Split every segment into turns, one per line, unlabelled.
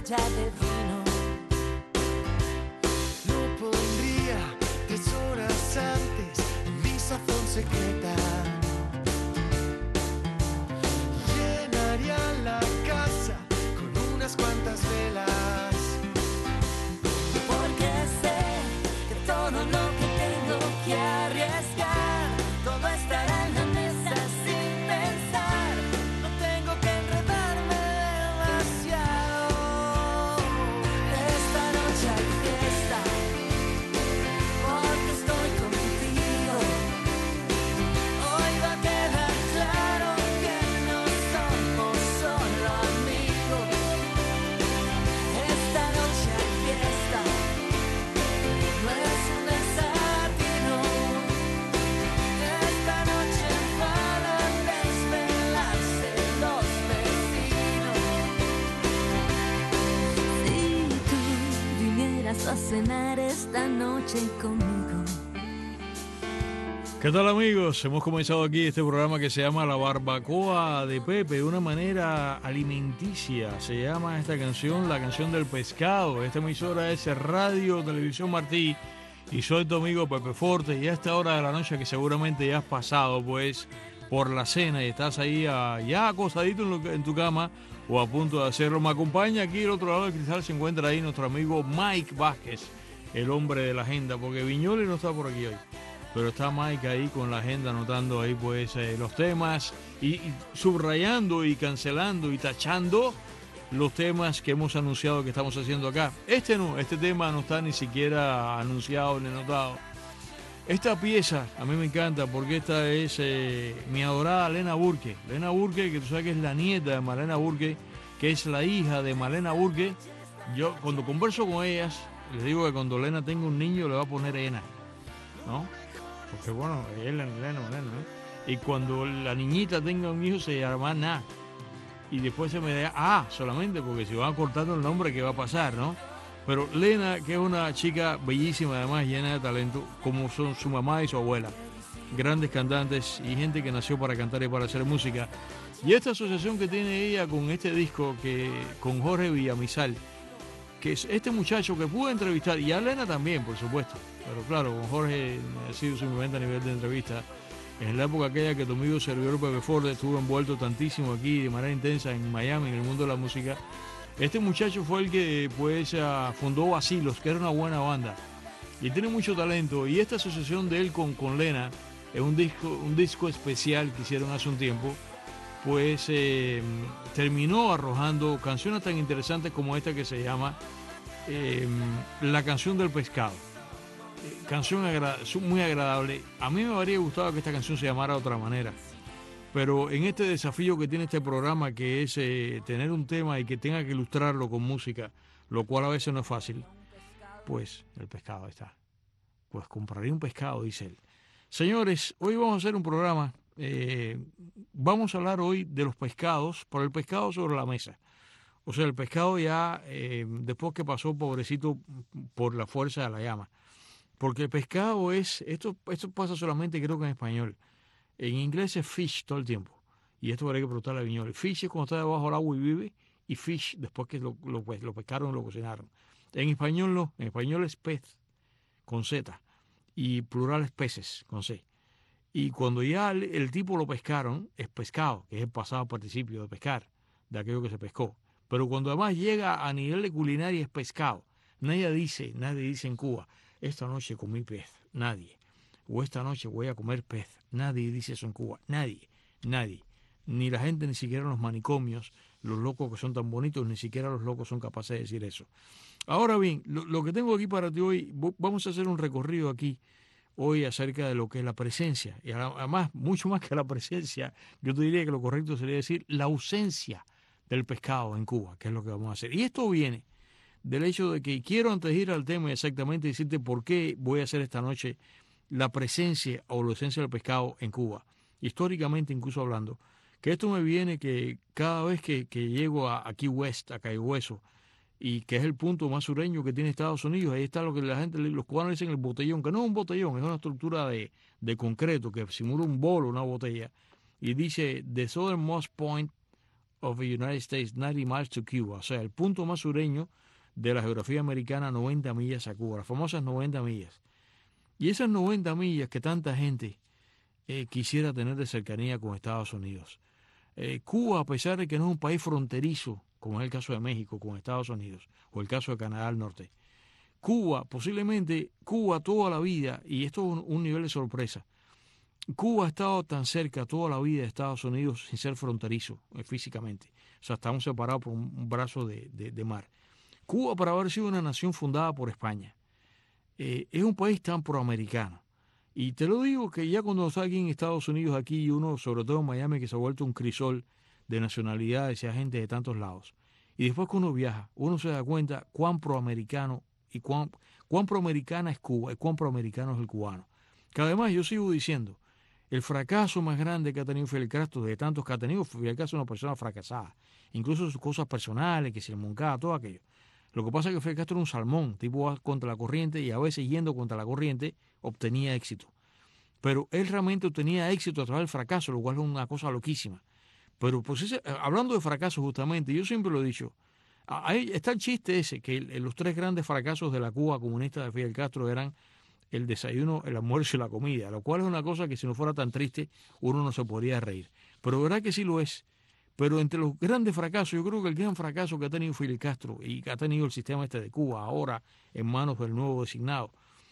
botella de vino.
Lo pondría 3 horas antes en mi sazón secreta. Llenaría la casa con unas cuantas velas.
Porque sé que todo lo que tengo que arriesgar, todo estará en la mesa sin pensar. No tengo que enredarme demasiado. Esta noche hay fiesta, porque estoy contigo. Hoy va a quedar claro que no somos solo amigos. Esta noche hay fiesta, no es un desatino. Esta noche van a desvelarse los vecinos. Si tú vinieras a cenar esta noche conmigo.
¿Qué tal, amigos? Hemos comenzado aquí este programa que se llama La Barbacoa de Pepe, de una manera alimenticia. Se llama esta canción La Canción del Pescado. Esta emisora es Radio Televisión Martí y soy tu amigo Pepe Forte. Y a esta hora de la noche que seguramente ya has pasado pues por la cena y estás ahí ya acostadito en tu cama o a punto de hacerlo. Me acompaña aquí al otro lado del cristal, se encuentra ahí nuestro amigo Mike Vázquez, el hombre de la agenda, porque Viñoli no está por aquí hoy. Pero está Mike ahí con la agenda, anotando ahí pues los temas y subrayando y cancelando y tachando los temas que hemos anunciado que estamos haciendo acá. Este tema no está ni siquiera anunciado ni anotado. Esta pieza a mí me encanta porque esta es mi adorada Lena Burke. Lena Burke, que tú sabes que es la nieta de Malena Burke, que es la hija de Malena Burke. Yo cuando converso con ellas, les digo que cuando Lena tenga un niño le va a poner Ena, ¿no? Porque bueno, es Lena, ¿no? Y cuando la niñita tenga un hijo se llama Na. Y después se me da solamente, porque si van cortando el nombre, ¿qué va a pasar, no? Pero Lena, que es una chica bellísima, además llena de talento, como son su mamá y su abuela. Grandes cantantes y gente que nació para cantar y para hacer música. Y esta asociación que tiene ella con este disco, con Jorge Villamizar, que es este muchacho que pude entrevistar, y a Lena también, por supuesto. Pero claro, con Jorge ha sido simplemente a nivel de entrevista. En la época aquella que tu amigo servidor Pepe Ford estuvo envuelto tantísimo aquí de manera intensa en Miami, en el mundo de la música, este muchacho fue el que pues fundó Vacilos, que era una buena banda. Y tiene mucho talento. Y esta asociación de él con Lena es un disco especial que hicieron hace un tiempo. Pues terminó arrojando canciones tan interesantes como esta que se llama La Canción del Pescado. Canción muy agradable. A mí me habría gustado que esta canción se llamara de otra manera, pero en este desafío que tiene este programa, que es tener un tema y que tenga que ilustrarlo con música, lo cual a veces no es fácil, pues el pescado está. Pues compraría un pescado, dice él. Señores, hoy vamos a hacer un programa, vamos a hablar hoy de los pescados, por el pescado sobre la mesa. O sea, el pescado ya, después que pasó, pobrecito, por la fuerza de la llama. Porque el pescado esto pasa solamente creo que en español. En inglés es fish todo el tiempo. Y esto habría que preguntarle a Viñoli. Fish es cuando está debajo del agua y vive, y fish después que lo pescaron y lo cocinaron. En español no, en español es pez, con Z, y plural es peces, con C. Y cuando ya el tipo lo pescaron, es pescado, que es el pasado participio de pescar, de aquello que se pescó. Pero cuando además llega a nivel de culinaria es pescado. Nadie dice en Cuba, esta noche comí pez, nadie. O esta noche voy a comer pez, nadie dice eso en Cuba, nadie. Ni la gente, ni siquiera en los manicomios, los locos que son tan bonitos, ni siquiera los locos son capaces de decir eso. Ahora bien, lo que tengo aquí para ti hoy, vamos a hacer un recorrido aquí hoy acerca de lo que es la presencia. Y además, mucho más que la presencia, yo te diría que lo correcto sería decir la ausencia del pescado en Cuba, que es lo que vamos a hacer. Y esto viene del hecho de que quiero, antes de ir al tema, exactamente decirte por qué voy a hacer esta noche la presencia o la ausencia del pescado en Cuba. Históricamente, incluso hablando, que esto me viene que cada vez que llego a Key West, a Cayo Hueso, y que es el punto más sureño que tiene Estados Unidos, ahí está lo que la gente, los cubanos dicen el botellón, que no es un botellón, es una estructura de concreto que simula un bolo, una botella, y dice the southernmost point of the United States, 90 miles to Cuba. O sea, el punto más sureño de la geografía americana, 90 millas a Cuba, las famosas 90 millas. Y esas 90 millas que tanta gente quisiera tener de cercanía con Estados Unidos. Cuba, a pesar de que no es un país fronterizo, como es el caso de México con Estados Unidos, o el caso de Canadá al norte, Cuba, posiblemente Cuba toda la vida, y esto es un nivel de sorpresa, Cuba ha estado tan cerca toda la vida de Estados Unidos sin ser fronterizo físicamente. O sea, estamos separados por un brazo de mar. Cuba, para haber sido una nación fundada por España, es un país tan proamericano. Y te lo digo que ya cuando está aquí en Estados Unidos, aquí y uno, sobre todo en Miami, que se ha vuelto un crisol de nacionalidades y a gente de tantos lados. Y después que uno viaja, uno se da cuenta cuán proamericano y cuán proamericana es Cuba y cuán proamericano es el cubano. Que además yo sigo diciendo, el fracaso más grande que ha tenido Fidel Castro, de tantos que ha tenido, Fidel Castro es una persona fracasada. Incluso sus cosas personales, que se le moncaba, todo aquello. Lo que pasa es que Fidel Castro era un salmón, tipo va contra la corriente y a veces yendo contra la corriente obtenía éxito. Pero él realmente obtenía éxito a través del fracaso, lo cual es una cosa loquísima. Pero pues hablando de fracaso justamente, yo siempre lo he dicho, ahí está el chiste ese, que los tres grandes fracasos de la Cuba comunista de Fidel Castro eran el desayuno, el almuerzo y la comida, lo cual es una cosa que si no fuera tan triste uno no se podría reír. Pero verdad que sí lo es. Pero entre los grandes fracasos, yo creo que el gran fracaso que ha tenido Fidel Castro y que ha tenido el sistema este de Cuba ahora en manos del nuevo designado,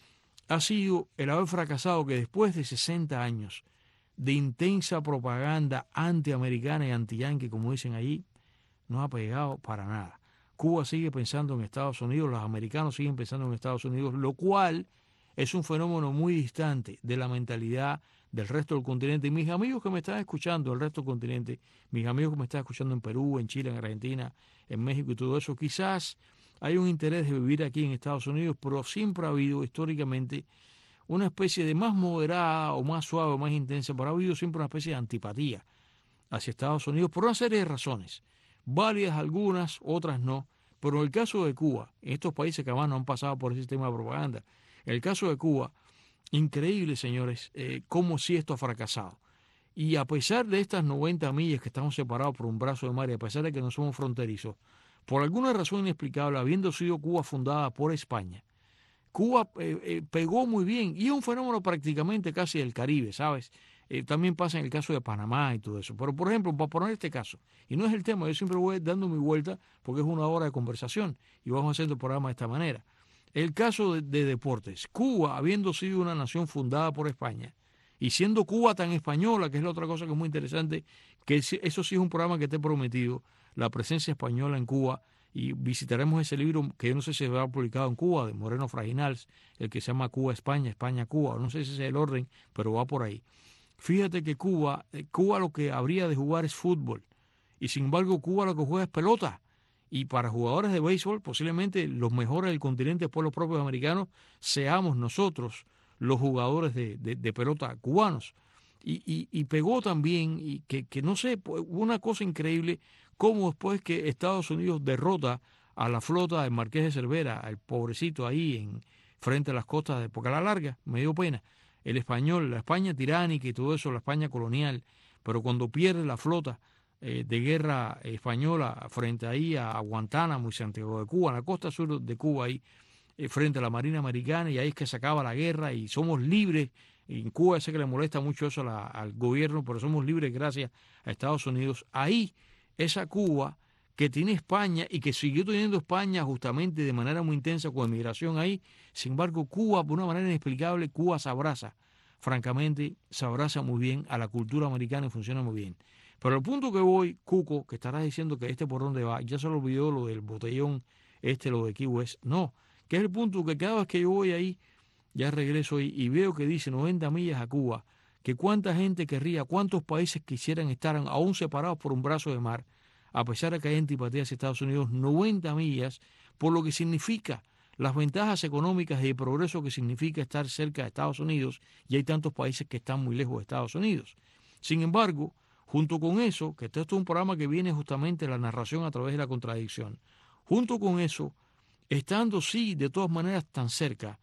ha sido el haber fracasado que después de 60 años de intensa propaganda antiamericana y antiyanqui, como dicen allí, no ha pegado para nada. Cuba sigue pensando en Estados Unidos, los americanos siguen pensando en Estados Unidos, lo cual es un fenómeno muy distante de la mentalidad del resto del continente. Y mis amigos que me están escuchando del resto del continente, mis amigos que me están escuchando en Perú, en Chile, en Argentina, en México y todo eso, quizás hay un interés de vivir aquí en Estados Unidos, pero siempre ha habido históricamente una especie de más moderada o más suave o más intensa, pero ha habido siempre una especie de antipatía hacia Estados Unidos por una serie de razones, válidas algunas, otras no, pero en el caso de Cuba, en estos países que además no han pasado por ese sistema de propaganda, en el caso de Cuba, increíble, señores, cómo sí esto ha fracasado. Y a pesar de estas 90 millas que estamos separados por un brazo de mar y a pesar de que no somos fronterizos, por alguna razón inexplicable, habiendo sido Cuba fundada por España, Cuba pegó muy bien y es un fenómeno prácticamente casi del Caribe, ¿sabes? También pasa en el caso de Panamá y todo eso. Pero, por ejemplo, para poner este caso, y no es el tema, yo siempre voy dando mi vuelta porque es una hora de conversación y vamos haciendo el programa de esta manera. El caso de deportes. Cuba, habiendo sido una nación fundada por España y siendo Cuba tan española, que es la otra cosa que es muy interesante, que eso sí es un programa que te he prometido, la presencia española en Cuba, y visitaremos ese libro que yo no sé si se ha publicado en Cuba, de Moreno Fraginals, el que se llama Cuba, España, España, Cuba, no sé si ese es el orden, pero va por ahí. Fíjate que Cuba lo que habría de jugar es fútbol, y sin embargo Cuba lo que juega es pelota. Y para jugadores de béisbol, posiblemente los mejores del continente, por los propios americanos, seamos nosotros los jugadores de pelota cubanos. Y pegó también, y que no sé, una cosa increíble, como después que Estados Unidos derrota a la flota del Marqués de Cervera, al pobrecito ahí frente a las costas, porque a la larga me dio pena, el español, la España tiránica y todo eso, la España colonial, pero cuando pierde la flota de guerra española frente ahí a Guantánamo y Santiago de Cuba, en la costa sur de Cuba ahí, frente a la Marina Americana, y ahí es que se acaba la guerra y somos libres. En Cuba sé que le molesta mucho eso al gobierno, pero somos libres gracias a Estados Unidos. Ahí, esa Cuba que tiene España y que siguió teniendo España justamente de manera muy intensa con emigración ahí, sin embargo Cuba, por una manera inexplicable, Cuba se abraza, francamente, se abraza muy bien a la cultura americana y funciona muy bien. Pero el punto que voy, Cuco, que estarás diciendo que por dónde va, ya se lo olvidó lo del botellón, lo de Key West, no, que es el punto que cada vez que yo voy ahí, ya regreso ahí y veo que dice 90 millas a Cuba, que cuánta gente querría, cuántos países quisieran estar aún separados por un brazo de mar, a pesar de que hay antipatía hacia Estados Unidos, 90 millas, por lo que significa las ventajas económicas y de progreso que significa estar cerca de Estados Unidos, y hay tantos países que están muy lejos de Estados Unidos. Sin embargo, junto con eso, que esto es un programa que viene justamente la narración a través de la contradicción, junto con eso, estando sí de todas maneras tan cerca,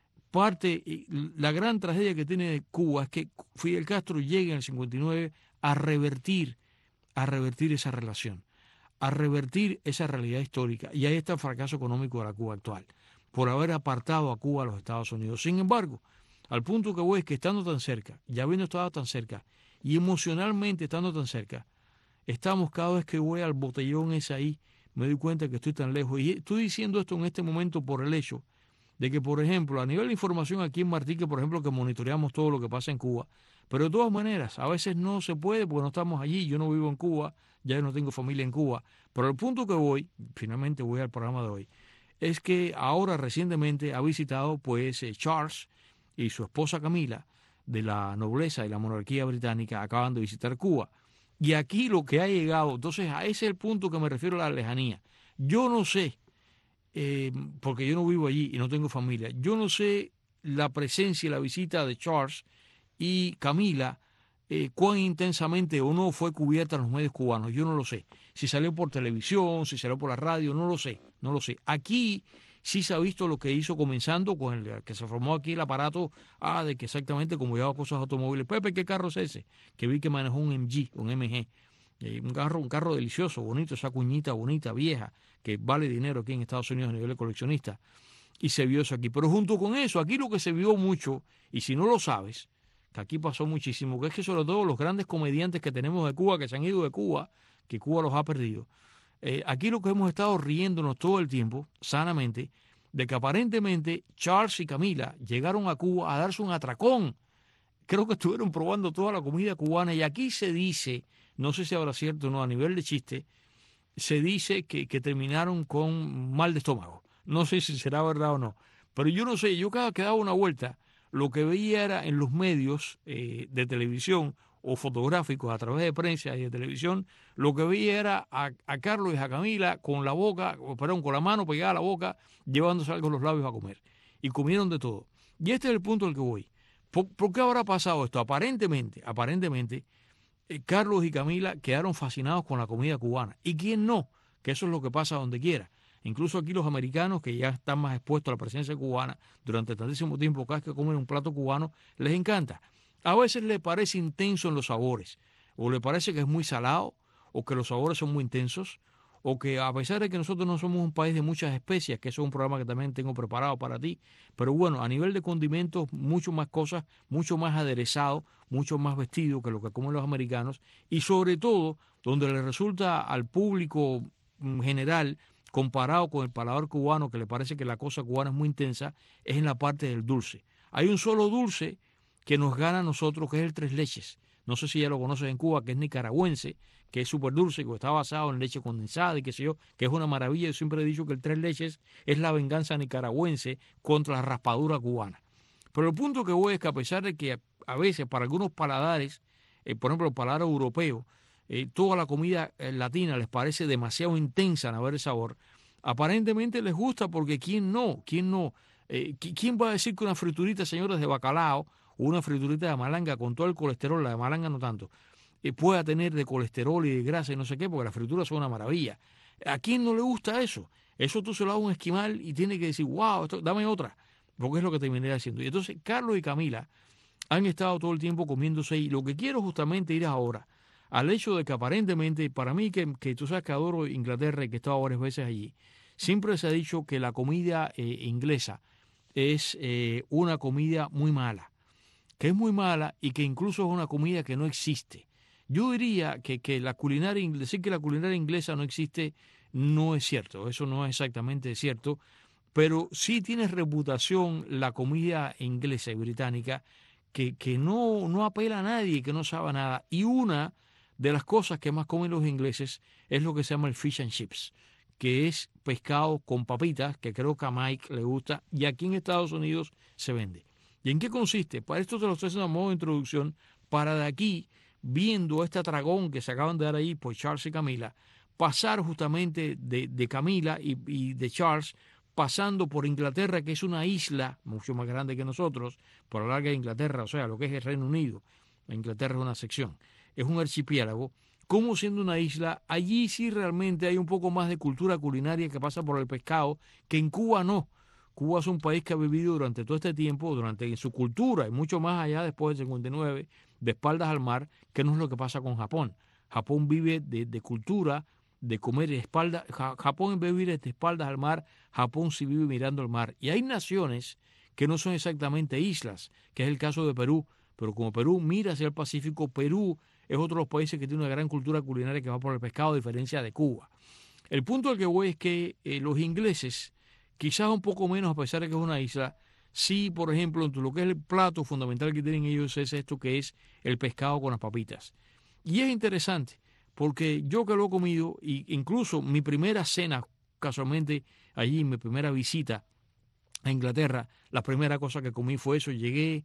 la gran tragedia que tiene Cuba es que Fidel Castro llega en el 59 a revertir a revertir esa relación, a revertir esa realidad histórica. Y ahí está el fracaso económico de la Cuba actual, por haber apartado a Cuba a los Estados Unidos. Sin embargo, al punto que voy es que estando tan cerca, ya habiendo estado tan cerca, y emocionalmente estando tan cerca, estamos cada vez que voy al botellón ese ahí, me doy cuenta que estoy tan lejos. Y estoy diciendo esto en este momento por el hecho de que, por ejemplo, a nivel de información aquí en Martique, por ejemplo, que monitoreamos todo lo que pasa en Cuba, pero de todas maneras, a veces no se puede porque no estamos allí, yo no vivo en Cuba, ya yo no tengo familia en Cuba, pero el punto que voy, finalmente voy al programa de hoy, es que ahora recientemente ha visitado pues Charles y su esposa Camila, de la nobleza y la monarquía británica, acaban de visitar Cuba. Y aquí lo que ha llegado, entonces a ese es el punto que me refiero a la lejanía. Yo no sé, porque yo no vivo allí y no tengo familia, yo no sé la presencia y la visita de Charles y Camila, cuán intensamente o no fue cubierta en los medios cubanos, yo no lo sé. Si salió por televisión, si salió por la radio, no lo sé, no lo sé. Aquí sí se ha visto lo que hizo comenzando con el que se formó aquí el aparato, de que exactamente como llevaba cosas automóviles. Pepe, ¿qué carro es ese? Que vi que manejó un MG, un MG. Un carro delicioso, bonito, esa cuñita bonita, vieja, que vale dinero aquí en Estados Unidos a nivel de coleccionista. Y se vio eso aquí. Pero junto con eso, aquí lo que se vio mucho, y si no lo sabes, que aquí pasó muchísimo, que es que sobre todo los grandes comediantes que tenemos de Cuba, que se han ido de Cuba, que Cuba los ha perdido, aquí lo que hemos estado riéndonos todo el tiempo, sanamente, de que aparentemente Charles y Camila llegaron a Cuba a darse un atracón. Creo que estuvieron probando toda la comida cubana y aquí se dice, no sé si habrá cierto o no, a nivel de chiste, se dice que terminaron con mal de estómago. No sé si será verdad o no, pero yo no sé, yo cada que daba una vuelta, lo que veía era en los medios de televisión o fotográficos a través de prensa y de televisión, lo que veía era a Carlos y a Camila con la boca, perdón, con la mano pegada a la boca, llevándose algo a los labios a comer. Y comieron de todo. Y este es el punto al que voy. ¿Por qué habrá pasado esto? Aparentemente, Carlos y Camila quedaron fascinados con la comida cubana. ¿Y quién no? Que eso es lo que pasa donde quiera. Incluso aquí los americanos, que ya están más expuestos a la presencia cubana durante tantísimo tiempo, cada vez que comen un plato cubano, les encanta. A veces les parece intenso en los sabores, o les parece que es muy salado, o que los sabores son muy intensos, o que a pesar de que nosotros no somos un país de muchas especias, que eso es un programa que también tengo preparado para ti, pero bueno, a nivel de condimentos, mucho más cosas, mucho más aderezado, mucho más vestido que lo que comen los americanos, y sobre todo, donde le resulta al público general, comparado con el paladar cubano, que le parece que la cosa cubana es muy intensa, es en la parte del dulce. Hay un solo dulce que nos gana a nosotros, que es el tres leches. No sé si ya lo conoces en Cuba, que es nicaragüense, que es súper dulce, que está basado en leche condensada y qué sé yo, que es una maravilla. Yo siempre he dicho que el tres leches es la venganza nicaragüense contra la raspadura cubana. Pero el punto que voy es que a pesar de que a veces para algunos paladares, por ejemplo el paladar europeo, toda la comida latina les parece demasiado intensa en haber el sabor, aparentemente les gusta porque ¿quién no? ¿Quién no? ¿Quién va a decir que una friturita, señores, de bacalao o una friturita de malanga con todo el colesterol, la de malanga no tanto, pueda tener de colesterol y de grasa y no sé qué, porque las frituras son una maravilla? ¿A quién no le gusta eso? Eso tú se lo das a un esquimal y tiene que decir, wow, dame otra, porque es lo que terminé haciendo. Y entonces Carlos y Camila han estado todo el tiempo comiéndose y lo que quiero justamente ir ahora al hecho de que aparentemente, para mí que tú sabes que adoro Inglaterra y que he estado varias veces allí, siempre se ha dicho que la comida inglesa es una comida muy mala, que es muy mala y que incluso es una comida que no existe. Yo diría que la culinaria, decir que la culinaria inglesa no existe no es cierto, eso no es exactamente cierto, pero sí tiene reputación la comida inglesa y británica que no apela a nadie, que no sabe nada. Y una de las cosas que más comen los ingleses es lo que se llama el fish and chips, que es pescado con papitas, que creo que a Mike le gusta, y aquí en Estados Unidos se vende. ¿Y en qué consiste? Para esto te lo estoy haciendo a modo de introducción, para de aquí, viendo este atragón que se acaban de dar ahí por Charles y Camila, pasar justamente de Camila y de Charles, pasando por Inglaterra, que es una isla mucho más grande que nosotros, por la larga de Inglaterra, o sea, lo que es el Reino Unido. Inglaterra es una sección. Es un archipiélago, como siendo una isla, allí sí realmente hay un poco más de cultura culinaria que pasa por el pescado, que en Cuba no. Cuba es un país que ha vivido durante todo este tiempo, en su cultura, y mucho más allá después del 59, de espaldas al mar, que no es lo que pasa con Japón. Japón vive de cultura, de comer de espaldas. Japón en vez de vivir de espaldas al mar, Japón sí vive mirando al mar. Y hay naciones que no son exactamente islas, que es el caso de Perú, pero como Perú mira hacia el Pacífico, Perú es otro de los países que tiene una gran cultura culinaria que va por el pescado, a diferencia de Cuba. El punto al que voy es que los ingleses, quizás un poco menos a pesar de que es una isla, sí, por ejemplo, lo que es el plato fundamental que tienen ellos es esto que es el pescado con las papitas. Y es interesante, porque yo que lo he comido, e incluso mi primera cena, casualmente allí, mi primera visita a Inglaterra, la primera cosa que comí fue eso.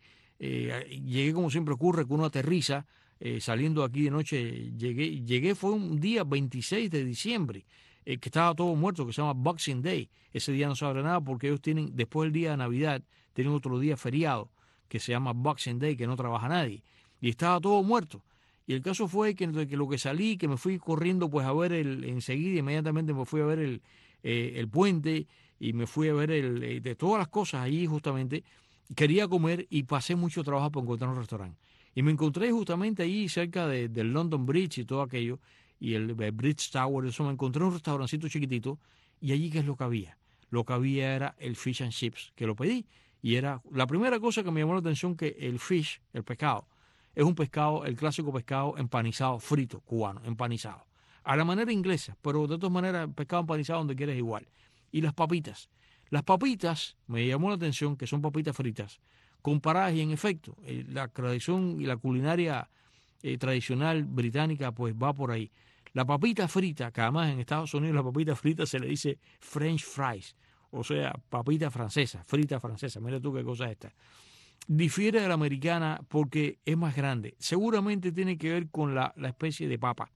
Llegué como siempre ocurre, que uno aterriza, saliendo aquí de noche, llegué fue un día 26 de diciembre, que estaba todo muerto, que se llama Boxing Day. Ese día no se abre nada porque ellos tienen, después del día de Navidad, tienen otro día feriado, que se llama Boxing Day, que no trabaja nadie. Y estaba todo muerto. Y el caso fue que lo que salí, que me fui corriendo pues a ver enseguida, inmediatamente me fui a ver el puente, y me fui a ver de todas las cosas allí justamente. Quería comer y pasé mucho trabajo para encontrar un restaurante. Y me encontré justamente allí cerca del London Bridge y todo aquello, y el Bridge Tower, eso, me encontré un restaurancito chiquitito, y allí ¿qué es lo que había? Lo que había era el fish and chips, que lo pedí, y era la primera cosa que me llamó la atención, que el fish, el pescado, es un pescado, el clásico pescado empanizado, frito, cubano, empanizado. A la manera inglesa, pero de todas maneras, pescado empanizado donde quieres igual. Y las papitas. Las papitas, me llamó la atención que son papitas fritas, comparadas, y en efecto, la tradición y la culinaria tradicional británica pues va por ahí. La papita frita, que además en Estados Unidos la papita frita se le dice French fries, o sea, papita francesa, frita francesa, mira tú qué cosa es esta. Difiere de la americana porque es más grande. Seguramente tiene que ver con la especie de papa.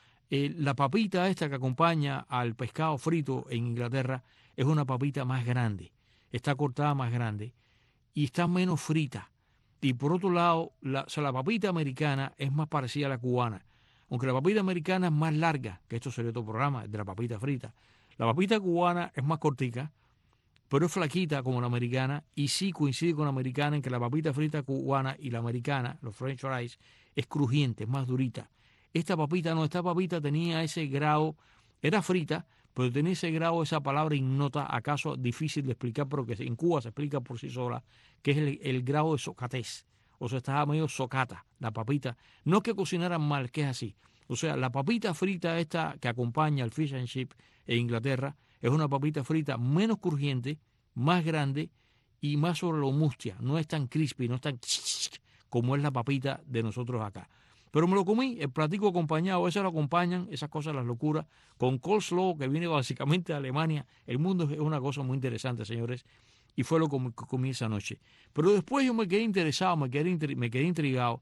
La papita esta que acompaña al pescado frito en Inglaterra es una papita más grande, está cortada más grande y está menos frita. Y por otro lado, la papita americana es más parecida a la cubana, aunque la papita americana es más larga, que esto sería otro programa de la papita frita. La papita cubana es más cortica, pero es flaquita como la americana, y sí coincide con la americana en que la papita frita cubana y la americana, los French fries, es crujiente, es más durita. Esta papita no, esta papita tenía ese grado, era frita, pero tenía ese grado, esa palabra ignota, acaso difícil de explicar, pero que en Cuba se explica por sí sola, que es el grado de socatez. O sea, estaba medio socata la papita. No es que cocinaran mal, que es así. O sea, la papita frita esta que acompaña al fish and chip en Inglaterra es una papita frita menos crujiente, más grande y más sobre lo mustia. No es tan crispy, no es tan como es la papita de nosotros acá. Pero me lo comí, el platico acompañado, eso lo acompañan, esas cosas, las locuras, con coleslaw, que viene básicamente de Alemania. El mundo es una cosa muy interesante, señores, y fue lo que comí esa noche. Pero después yo me quedé interesado, me quedé intrigado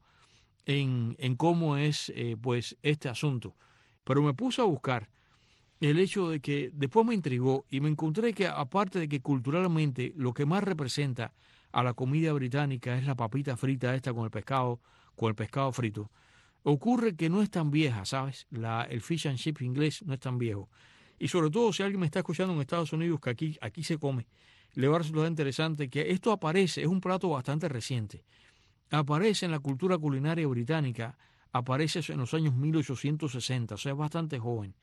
en cómo es pues este asunto. Pero me puse a buscar el hecho de que después me intrigó y me encontré que, aparte de que culturalmente lo que más representa a la comida británica es la papita frita esta con el pescado frito, ocurre que no es tan vieja, ¿sabes? El fish and chip inglés no es tan viejo. Y sobre todo si alguien me está escuchando en Estados Unidos, que aquí se come, le va a resultar interesante que esto aparece, es un plato bastante reciente. Aparece en la cultura culinaria británica, aparece en los años 1860, o sea, es bastante joven.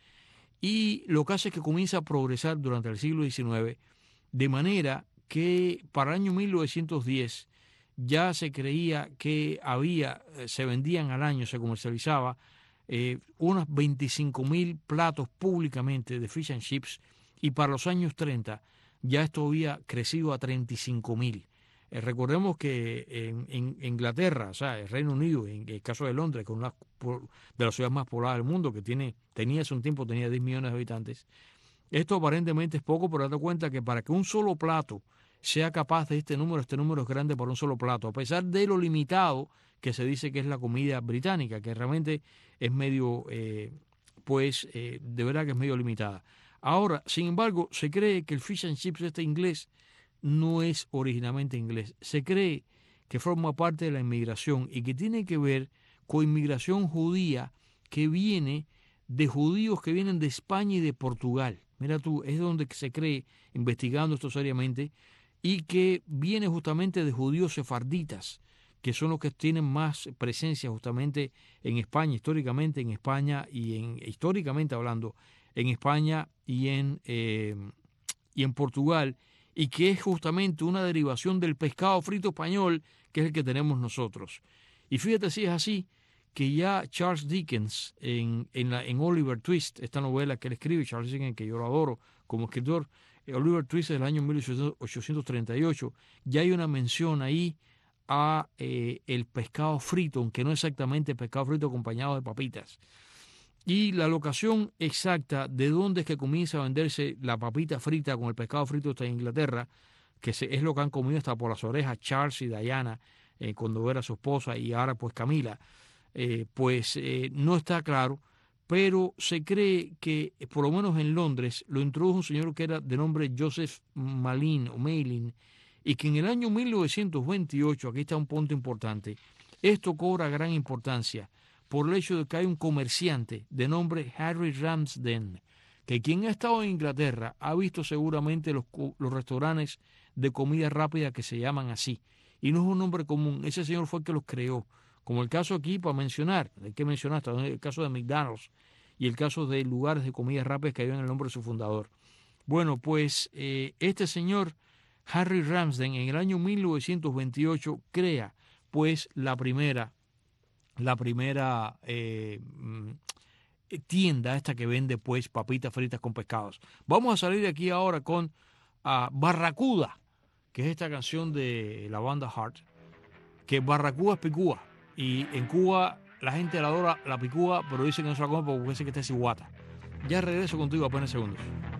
Y lo que hace es que comienza a progresar durante el siglo XIX, de manera que para el año 1910 ya se creía que se vendían al año, se comercializaba unos 25.000 platos públicamente de fish and chips, y para los años 30 ya esto había crecido a 35.000. Recordemos que en Inglaterra, o sea, el Reino Unido, en el caso de Londres, que es una de las ciudades más pobladas del mundo, que tenía hace un tiempo 10 millones de habitantes, esto aparentemente es poco, pero date cuenta que para que un solo plato sea capaz de este número es grande para un solo plato, a pesar de lo limitado que se dice que es la comida británica, que realmente es medio, de verdad que es medio limitada. Ahora, sin embargo, se cree que el fish and chips inglés no es originalmente inglés. Se cree que forma parte de la inmigración y que tiene que ver con inmigración judía que viene de judíos que vienen de España y de Portugal. Mira tú, es donde se cree, investigando esto seriamente, y que viene justamente de judíos sefarditas que son los que tienen más presencia justamente en España, históricamente históricamente hablando, en España y en Portugal, y que es justamente una derivación del pescado frito español, que es el que tenemos nosotros. Y fíjate si es así, que ya Charles Dickens, en Oliver Twist, esta novela que él escribe, Charles Dickens, que yo lo adoro como escritor, Oliver Twist del año 1838, ya hay una mención ahí a el pescado frito, aunque no exactamente pescado frito acompañado de papitas. Y la locación exacta de dónde es que comienza a venderse la papita frita con el pescado frito está en Inglaterra, que es lo que han comido hasta por las orejas Charles y Diana cuando era su esposa, y ahora pues Camila, no está claro, pero se cree que por lo menos en Londres lo introdujo un señor que era de nombre Joseph Malin, y que en el año 1928, aquí está un punto importante, esto cobra gran importancia por el hecho de que hay un comerciante de nombre Harry Ramsden, que quien ha estado en Inglaterra ha visto seguramente los restaurantes de comida rápida que se llaman así, y no es un nombre común. Ese señor fue el que los creó, como el caso aquí, para mencionar, el que mencionaste, el caso de McDonald's y el caso de lugares de comida rápida que llevan el nombre de su fundador. Bueno, pues este señor Harry Ramsden en el año 1928 crea pues la primera tienda esta que vende pues papitas fritas con pescados. Vamos a salir de aquí ahora con Barracuda, que es esta canción de la banda Heart, que Barracuda es picúa, y en Cuba la gente la adora la picúa, pero dicen que no se la come porque dicen que está ciguata. Ya regreso contigo apenas segundos.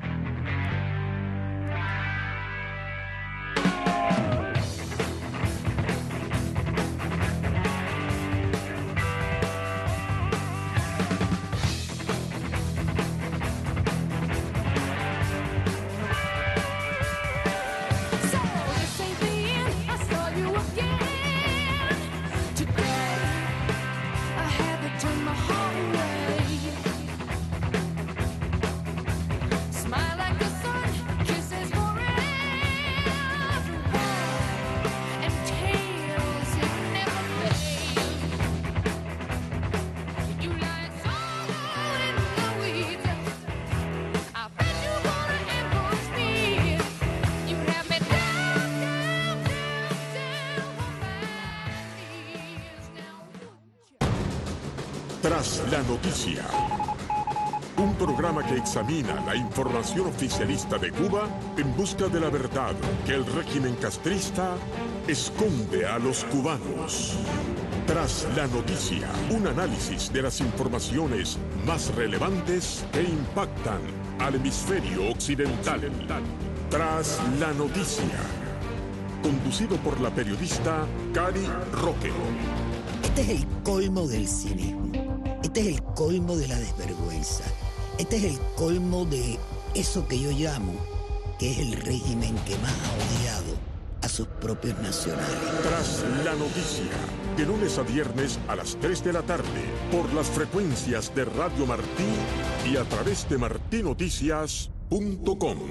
Tras la noticia, un programa que examina la información oficialista de Cuba en busca de la verdad que el régimen castrista esconde a los cubanos. Tras la noticia, un análisis de las informaciones más relevantes que impactan al hemisferio occidental. Tras la noticia, conducido por la periodista Cari Roque.
Este es el colmo del cinismo. Este es el colmo de la desvergüenza. Este es el colmo de eso que yo llamo que es el régimen que más ha odiado a sus propios nacionales.
Tras la noticia, de lunes a viernes a las 3 de la tarde, por las frecuencias de Radio Martí y a través de martinoticias.com.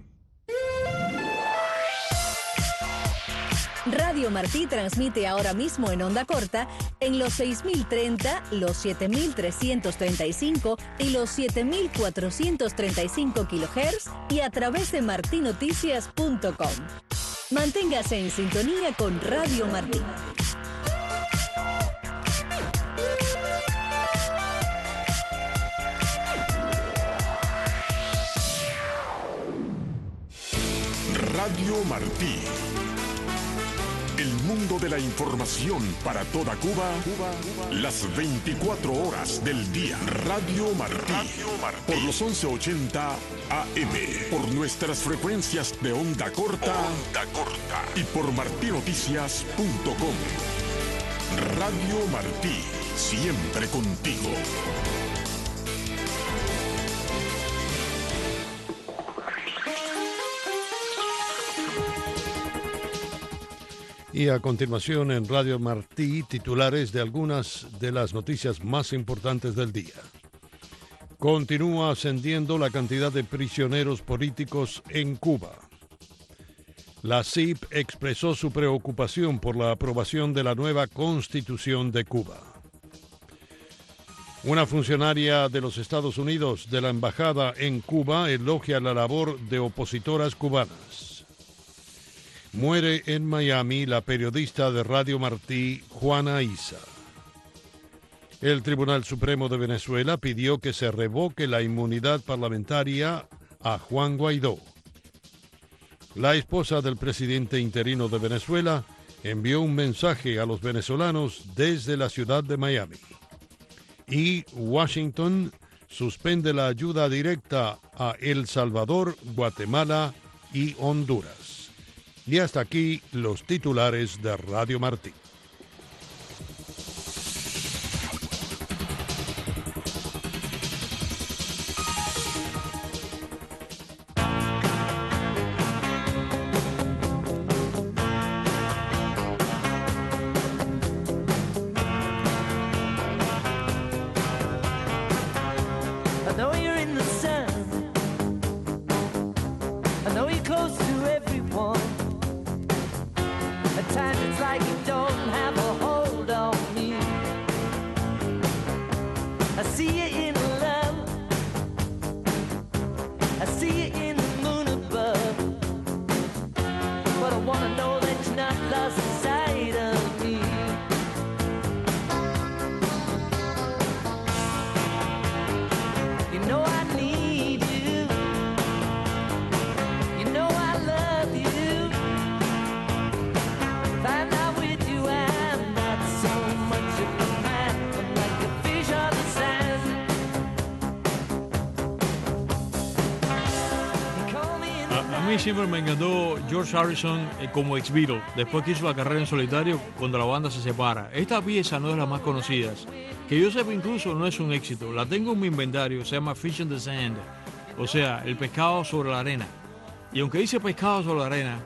Radio Martí transmite ahora mismo en onda corta en los 6030, los 7335 y los 7435 kHz y a través de martinoticias.com. Manténgase en sintonía con Radio Martí.
Radio Martí. El mundo de la información para toda Cuba, las 24 horas del día. Radio Martí. Por los 1180 AM. Por nuestras frecuencias de onda corta. Y por martinoticias.com. Radio Martí. Siempre contigo.
Y a continuación en Radio Martí, titulares de algunas de las noticias más importantes del día. Continúa ascendiendo la cantidad de prisioneros políticos en Cuba. La CIP expresó su preocupación por la aprobación de la nueva Constitución de Cuba. Una funcionaria de los Estados Unidos de la Embajada en Cuba elogia la labor de opositoras cubanas. Muere en Miami la periodista de Radio Martí, Juana Isa. El Tribunal Supremo de Venezuela pidió que se revoque la inmunidad parlamentaria a Juan Guaidó. La esposa del presidente interino de Venezuela envió un mensaje a los venezolanos desde la ciudad de Miami. Y Washington suspende la ayuda directa a El Salvador, Guatemala y Honduras. Y hasta aquí los titulares de Radio Martí.
I know you're in the sun. I know you're close to everyone. At times it's like you don't have a hold on me. I see you in love. I see you in the moon above. But I wanna know that you're not lost sight of me. You know I need you. You know I love you. If I'm not with you, I'm not so much of a man. I'm like a fish on the sand. You call me in the
A mí siempre me encantó George Harrison como ex-Beatle, después que hizo la carrera en solitario cuando la banda se separa. Esta pieza no es de las más conocidas, que yo sepa incluso no es un éxito. La tengo en mi inventario, se llama Fish in the Sand, o sea, el pescado sobre la arena. Y aunque dice pescado sobre la arena,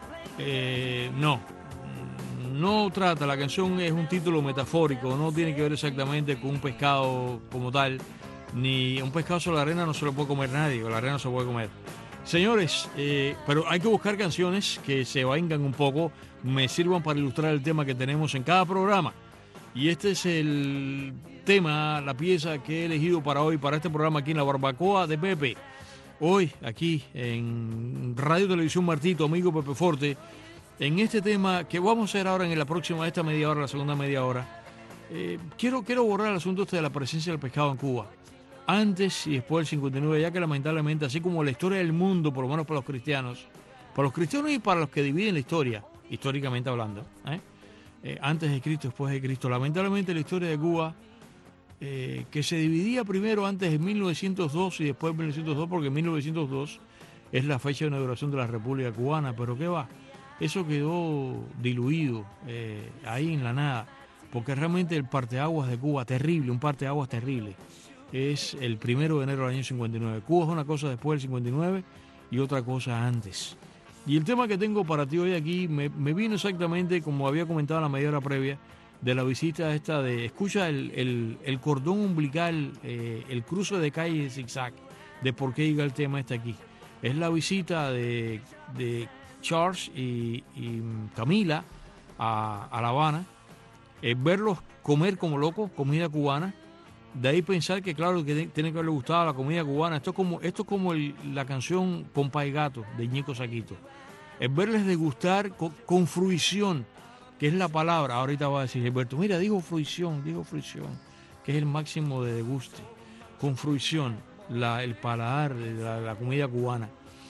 no trata, la canción es un título metafórico, no tiene que ver exactamente con un pescado como tal, ni un pescado sobre la arena no se lo puede comer nadie, o la arena no se puede comer. Señores, pero hay que buscar canciones que se vengan un poco, me sirvan para ilustrar el tema que tenemos en cada programa. Y este es el tema, la pieza que he elegido para hoy, para este programa aquí en la Barbacoa de Pepe. Hoy, aquí en Radio Televisión Martí, tu amigo Pepe Forte, en este tema que vamos a hacer ahora en la próxima, esta media hora, la segunda media hora. Quiero borrar el asunto de la presencia del pescado en Cuba. Antes y después del 59, ya que lamentablemente, así como la historia del mundo, por lo menos para los cristianos y para los que dividen la historia, históricamente hablando, antes de Cristo, después de Cristo, lamentablemente la historia de Cuba, que se dividía primero antes de 1902 y después de 1902, porque 1902 es la fecha de inauguración de la República Cubana, pero ¿qué va? Eso quedó diluido ahí en la nada, porque realmente el parteaguas de Cuba, terrible, un parteaguas terrible, es el 1 de enero del año 59. Cuba es una cosa después del 59 y otra cosa antes. Y el tema que tengo para ti hoy aquí me vino exactamente como había comentado en la media hora previa de la visita esta de, escucha el cordón umbilical, el cruce de calle de zigzag, de por qué llega el tema este aquí. Es la visita de Charles y Camila a La Habana, verlos comer como locos, comida cubana. De ahí pensar que claro que tiene que haberle gustado la comida cubana. Esto es como la canción Compay Gato de Ñico Saquito. Es verles degustar con fruición, que es la palabra. Ahorita va a decir Alberto, mira, dijo fruición, que es el máximo de deguste. Con fruición, el paladar de la comida cubana.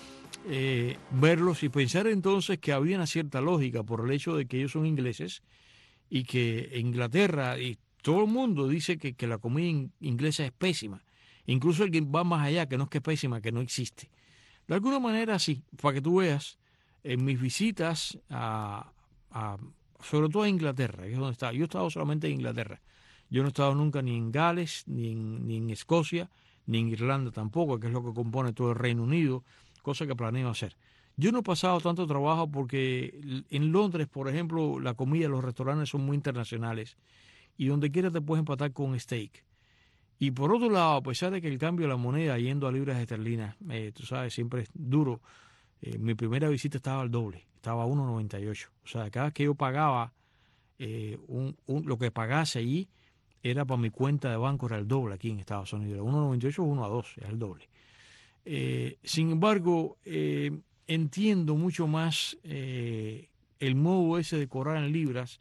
Verlos y pensar entonces que había una cierta lógica por el hecho de que ellos son ingleses y que Inglaterra y todo el mundo dice que la comida inglesa es pésima. Incluso el que va más allá, que no es que es pésima, que no existe. De alguna manera sí, para que tú veas, en mis visitas sobre todo a Inglaterra, que es donde estaba. Yo he estado solamente en Inglaterra. Yo no he estado nunca ni en Gales, ni en Escocia, ni en Irlanda tampoco, que es lo que compone todo el Reino Unido, cosa que planeo hacer. Yo no he pasado tanto trabajo porque en Londres, por ejemplo, la comida, los restaurantes son muy internacionales. Y donde quiera te puedes empatar con steak. Y por otro lado, a pesar de que el cambio de la moneda yendo a libras esterlinas, tú sabes, siempre es duro, Mi primera visita estaba al doble, estaba a 1.98. O sea, cada vez que yo pagaba, lo que pagase allí era para mi cuenta de banco, era el doble aquí en Estados Unidos. 1.98 es 1 a 2, es el doble. Sin embargo, entiendo mucho más el modo ese de cobrar en libras,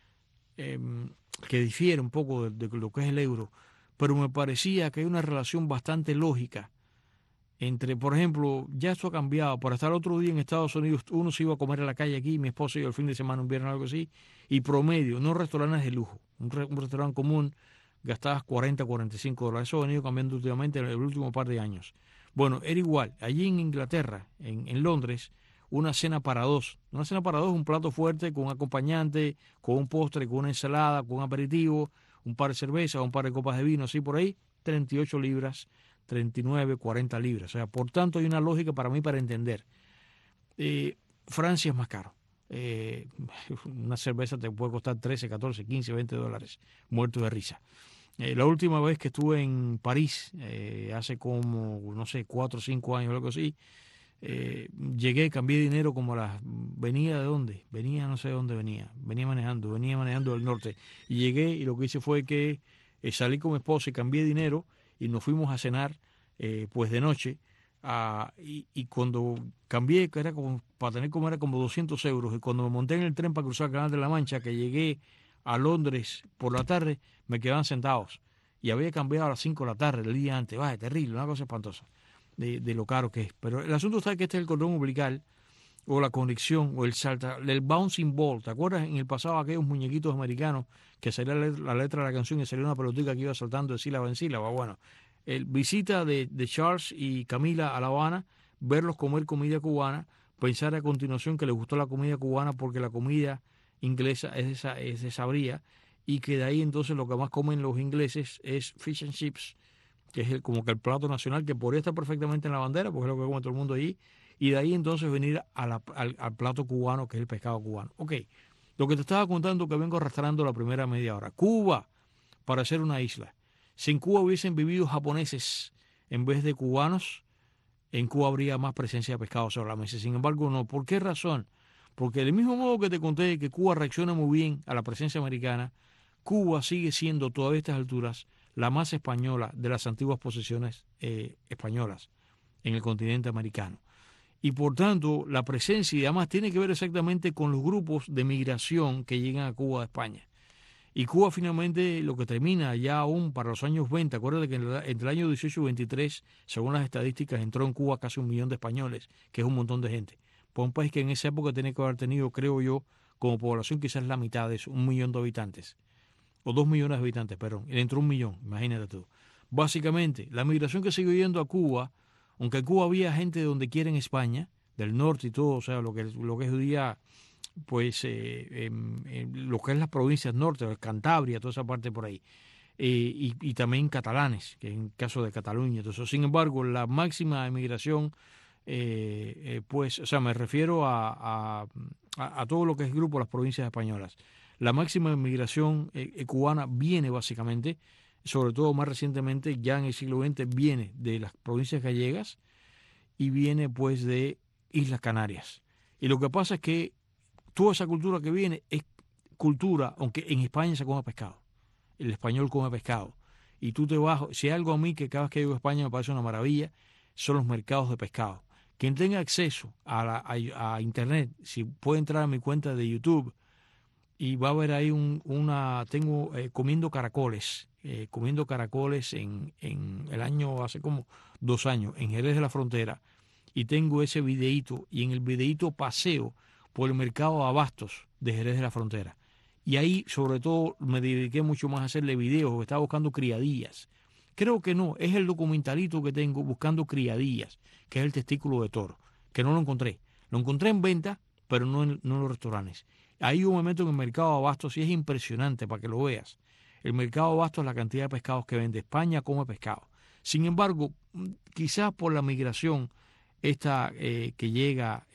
que difiere un poco de lo que es el euro, pero me parecía que hay una relación bastante lógica entre, por ejemplo, ya esto ha cambiado. Para estar otro día en Estados Unidos, uno se iba a comer a la calle aquí, mi esposo y yo el fin de semana, un viernes, algo así, y promedio, no restaurantes de lujo, un restaurante común, gastabas $40-45. Eso ha venido cambiando últimamente en el último par de años. Bueno, era igual. Allí en Inglaterra, en Londres, una cena para dos. Una cena para dos es un plato fuerte con un acompañante, con un postre, con una ensalada, con un aperitivo, un par de cervezas, un par de copas de vino, así por ahí, 38 libras, 39, 40 libras. O sea, por tanto hay una lógica para mí para entender. Francia es más caro. Una cerveza te puede costar 13, 14, 15, $20, muerto de risa. La última vez que estuve en París, hace como, no sé, 4 o 5 años o algo así, llegué, cambié dinero como venía de dónde, no sé de dónde venía manejando del norte, y llegué y lo que hice fue que salí con mi esposa y cambié dinero y nos fuimos a cenar, pues de noche, y cuando cambié, que era como, para tener como era como 200 euros, y cuando me monté en el tren para cruzar el Canal de la Mancha, que llegué a Londres por la tarde, me quedaban sentados, y había cambiado a las 5 de la tarde el día antes. Es terrible, una cosa espantosa de lo caro que es. Pero el asunto está que este es el cordón umbilical, o la conexión, o el bouncing ball. ¿Te acuerdas en el pasado aquellos muñequitos americanos que salía la letra de la canción y salía una pelotita que iba saltando de sílaba en sílaba? Bueno, visita de Charles y Camila a La Habana, verlos comer comida cubana, pensar a continuación que les gustó la comida cubana porque la comida inglesa es de sabría, y que de ahí entonces lo que más comen los ingleses es fish and chips, que es como que el plato nacional, que podría estar perfectamente en la bandera, porque es lo que come todo el mundo allí, y de ahí entonces venir al plato cubano, que es el pescado cubano. Ok, lo que te estaba contando que vengo arrastrando la primera media hora. Cuba, para ser una isla. Si en Cuba hubiesen vivido japoneses en vez de cubanos, en Cuba habría más presencia de pescado sobre la mesa. Sin embargo, no. ¿Por qué razón? Porque del mismo modo que te conté que Cuba reacciona muy bien a la presencia americana, Cuba sigue siendo todavía a estas alturas la más española de las antiguas posesiones españolas en el continente americano. Y por tanto, la presencia, y además tiene que ver exactamente con los grupos de migración que llegan a Cuba de España. Y Cuba finalmente lo que termina ya aún para los años 20, acuérdate que entre el año 18 y 23, según las estadísticas, entró en Cuba casi 1 millón de españoles, que es un montón de gente. Por un país que en esa época tiene que haber tenido, creo yo, como población quizás la mitad de eso, 1 millón de habitantes. O 2 millones de habitantes, perdón. Y entró 1 millón, imagínate tú. Básicamente, la migración que siguió yendo a Cuba, aunque en Cuba había gente de donde quiera en España, del norte y todo, o sea, lo que es hoy día, pues, lo que es las provincias norte, Cantabria, toda esa parte por ahí, y también catalanes, que en el caso de Cataluña, todo eso. Sin embargo, la máxima emigración, pues, o sea, me refiero a todo lo que es el grupo de las provincias españolas. La máxima inmigración cubana viene básicamente, sobre todo más recientemente, ya en el siglo XX, viene de las provincias gallegas y viene pues de Islas Canarias. Y lo que pasa es que toda esa cultura que viene es cultura, aunque en España se come pescado. El español come pescado. Y tú te vas, si hay algo a mí que cada vez que llego a España me parece una maravilla, son los mercados de pescado. Quien tenga acceso a Internet, si puede entrar a mi cuenta de YouTube, y va a ver ahí tengo comiendo caracoles en el año, hace como 2 años, en Jerez de la Frontera, y tengo ese videíto, y en el videíto paseo por el mercado de abastos de Jerez de la Frontera. Y ahí, sobre todo, me dediqué mucho más a hacerle videos, estaba buscando criadillas. Creo que no, es el documentalito que tengo buscando criadillas, que es el testículo de toro, que no lo encontré. Lo encontré en venta, pero no en los restaurantes. Ahí un momento en el mercado de abastos y es impresionante para que lo veas. El mercado de abastos, la cantidad de pescados que vende. España come pescado. Sin embargo, quizás por la migración esta que llega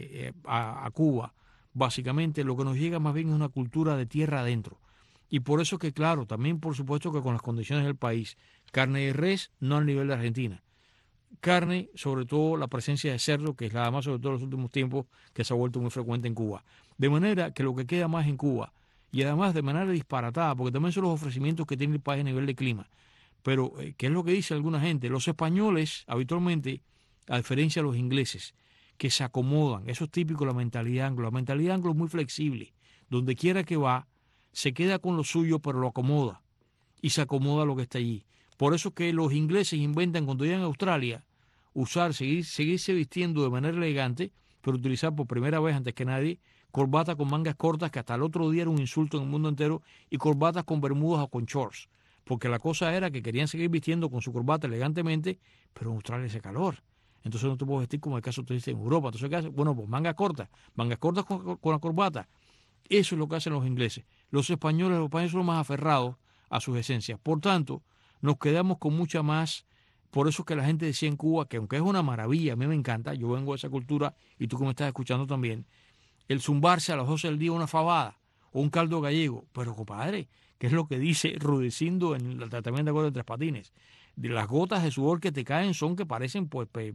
a Cuba, básicamente lo que nos llega más bien es una cultura de tierra adentro. Y por eso que, claro, también por supuesto que con las condiciones del país, carne de res no al nivel de Argentina. carne, sobre todo la presencia de cerdo, que es la más sobre todo en los últimos tiempos, que se ha vuelto muy frecuente en Cuba. De manera que lo que queda más en Cuba, y además de manera disparatada, porque también son los ofrecimientos que tiene el país a nivel de clima, pero ¿qué es lo que dice alguna gente? Los españoles, habitualmente, a diferencia de los ingleses, que se acomodan, eso es típico de la mentalidad anglo. La mentalidad anglo es muy flexible. Donde quiera que va, se queda con lo suyo, pero lo acomoda. Y se acomoda lo que está allí. Por eso que los ingleses inventan, cuando llegan a Australia, seguirse vistiendo de manera elegante, pero utilizar por primera vez, antes que nadie, corbata con mangas cortas, que hasta el otro día era un insulto en el mundo entero, y corbatas con bermudas o con shorts. Porque la cosa era que querían seguir vistiendo con su corbata elegantemente, pero en Australia hace calor. Entonces no te puedes vestir como el caso que dice en Europa. Entonces, ¿qué hace? Bueno, pues mangas cortas con la corbata. Eso es lo que hacen los ingleses. Los españoles son los más aferrados a sus esencias. Por tanto, nos quedamos con mucha más. Por eso es que la gente decía en Cuba que, aunque es una maravilla, a mí me encanta, yo vengo de esa cultura y tú que me estás escuchando también, el zumbarse a las 12 del día una fabada o un caldo gallego. Pero, compadre, ¿qué es lo que dice Rudecindo en el tratamiento de acuerdo de Tres Patines? De las gotas de sudor que te caen son que parecen,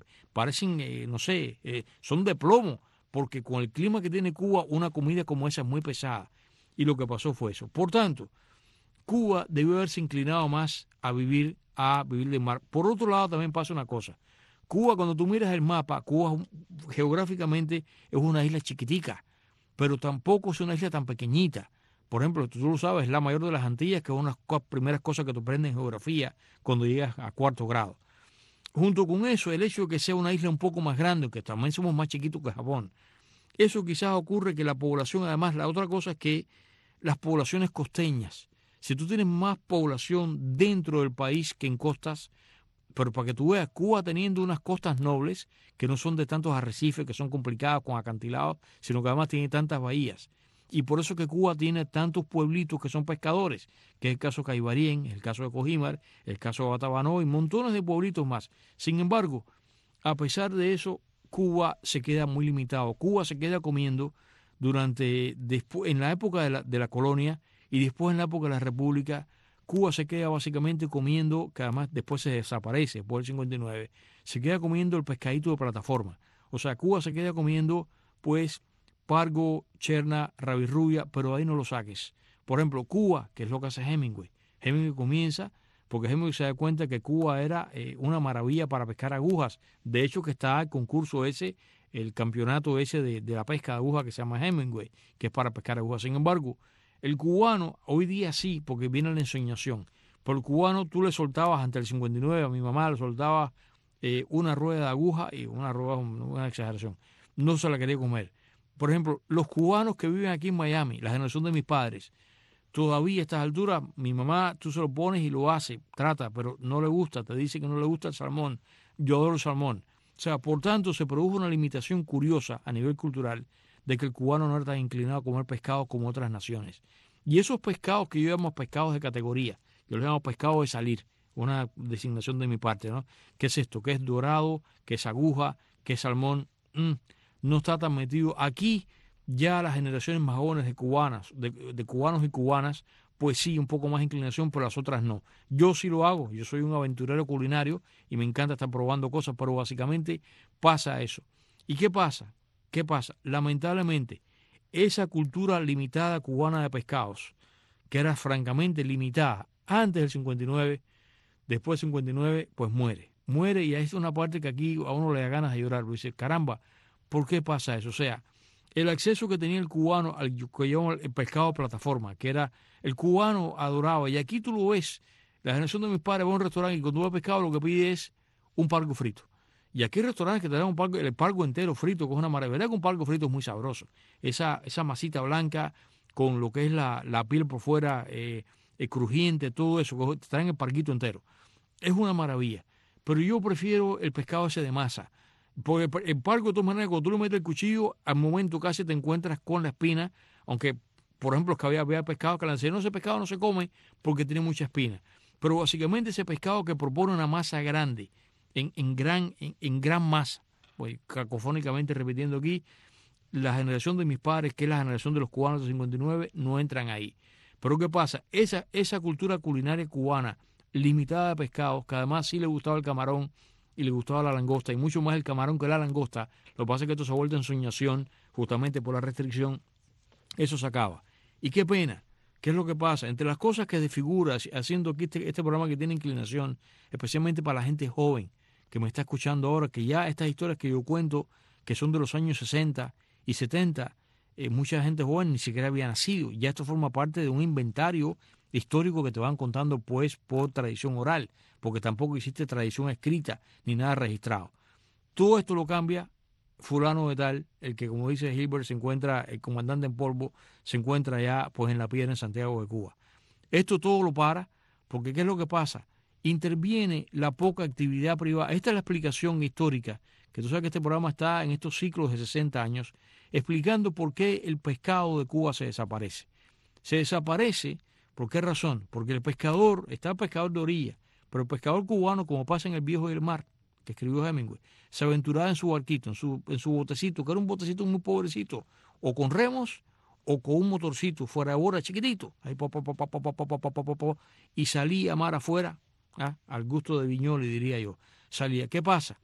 no sé, son de plomo, porque con el clima que tiene Cuba, una comida como esa es muy pesada. Y lo que pasó fue eso. Por tanto, Cuba debió haberse inclinado más a vivir del mar. Por otro lado, también pasa una cosa. Cuba, cuando tú miras el mapa, Cuba geográficamente es una isla chiquitica, pero tampoco es una isla tan pequeñita. Por ejemplo, tú lo sabes, es la mayor de las Antillas, que es una de las primeras cosas que tú aprendes en geografía cuando llegas a cuarto grado. Junto con eso, el hecho de que sea una isla un poco más grande, que también somos más chiquitos que Japón, eso quizás ocurre que la población, además, la otra cosa es que las poblaciones costeñas, si tú tienes más población dentro del país que en costas, pero para que tú veas, Cuba teniendo unas costas nobles, que no son de tantos arrecifes, que son complicadas con acantilados, sino que además tiene tantas bahías. Y por eso que Cuba tiene tantos pueblitos que son pescadores, que es el caso de Caibarien, el caso de Cojímar, el caso de Batabanó y montones de pueblitos más. Sin embargo, a pesar de eso, Cuba se queda muy limitado. Cuba se queda comiendo en la época de la colonia y después en la época de la República. Cuba se queda básicamente comiendo, que además después se desaparece, después del 59, se queda comiendo el pescadito de plataforma. O sea, Cuba se queda comiendo, pues, pargo, cherna, rabirrubia, pero ahí no lo saques. Por ejemplo, Cuba, que es lo que hace Hemingway. Hemingway comienza, porque Hemingway se da cuenta que Cuba era una maravilla para pescar agujas. De hecho, que está el concurso ese, el campeonato ese de la pesca de agujas que se llama Hemingway, que es para pescar agujas. Sin embargo, el cubano, hoy día sí, porque viene la ensoñación. Pero el cubano tú le soltabas ante el 59, a mi mamá le soltaba una rueda de aguja, y una exageración, no se la quería comer. Por ejemplo, los cubanos que viven aquí en Miami, la generación de mis padres, todavía a estas alturas, mi mamá, tú se lo pones y lo hace, trata, pero no le gusta, te dice que no le gusta el salmón. Yo adoro el salmón. O sea, por tanto, se produjo una limitación curiosa a nivel cultural de que el cubano no era tan inclinado a comer pescado como otras naciones. Y esos pescados que yo llamo pescados de categoría, yo los llamo pescados de salir, una designación de mi parte, ¿no? ¿Qué es esto? ¿Qué es dorado? ¿Qué es aguja? ¿Qué es salmón? No está tan metido. Aquí ya las generaciones más jóvenes de cubanos y cubanas, pues sí, un poco más inclinación, pero las otras no. Yo sí lo hago, yo soy un aventurero culinario y me encanta estar probando cosas, pero básicamente pasa eso. ¿Y qué pasa? ¿Qué pasa? Lamentablemente, esa cultura limitada cubana de pescados, que era francamente limitada antes del 59, después del 59, pues muere. Muere, y ahí es una parte que aquí a uno le da ganas de llorar. Dice, caramba, ¿por qué pasa eso? O sea, el acceso que tenía el cubano al que llaman el pescado de plataforma, que era el cubano adoraba, y aquí tú lo ves, la generación de mis padres va a un restaurante y cuando va a pescado lo que pide es un pargo frito. Y aquí hay restaurantes que te dan el pargo entero frito, que es una maravilla. ¿Verdad que un pargo frito es muy sabroso? Esa masita blanca con lo que es la piel por fuera, crujiente, todo eso, que te traen el parguito entero. Es una maravilla. Pero yo prefiero el pescado ese de masa. Porque el pargo, de todas maneras, cuando tú le metes el cuchillo, al momento casi te encuentras con la espina, aunque, por ejemplo, que había pescado que ese pescado no se come porque tiene mucha espina. Pero básicamente ese pescado que propone una masa grande, en gran masa, pues cacofónicamente repitiendo aquí, la generación de mis padres, que es la generación de los cubanos del 59, no entran ahí. Pero ¿qué pasa? Esa cultura culinaria cubana, limitada de pescados, que además sí le gustaba el camarón, y le gustaba la langosta, y mucho más el camarón que la langosta. Lo que pasa es que esto se ha vuelto ensoñación justamente por la restricción. Eso se acaba. Y qué pena. ¿Qué es lo que pasa? Entre las cosas que desfigura, haciendo aquí este programa que tiene inclinación, especialmente para la gente joven que me está escuchando ahora, que ya estas historias que yo cuento, que son de los años 60 y 70, mucha gente joven ni siquiera había nacido. Ya esto forma parte de un inventario histórico que te van contando pues por tradición oral, porque tampoco existe tradición escrita ni nada registrado. Todo esto lo cambia fulano de tal, el que, como dice Hilbert, se encuentra, el comandante en polvo, se encuentra ya pues en la piedra en Santiago de Cuba. Esto todo lo para, porque ¿qué es lo que pasa? Interviene la poca actividad privada. Esta es la explicación histórica, que tú sabes que este programa está en estos ciclos de 60 años, explicando por qué el pescado de Cuba se desaparece. Se desaparece, ¿por qué razón? Porque el pescador, está el pescador de orilla, pero el pescador cubano, como pasa en El Viejo y el Mar, que escribió Hemingway, se aventuraba en su barquito, en su botecito, que era un botecito muy pobrecito, o con remos o con un motorcito fuera de borda chiquitito, ahí, y salía mar afuera, al gusto de Viñoli, diría yo. Salía. ¿Qué pasa?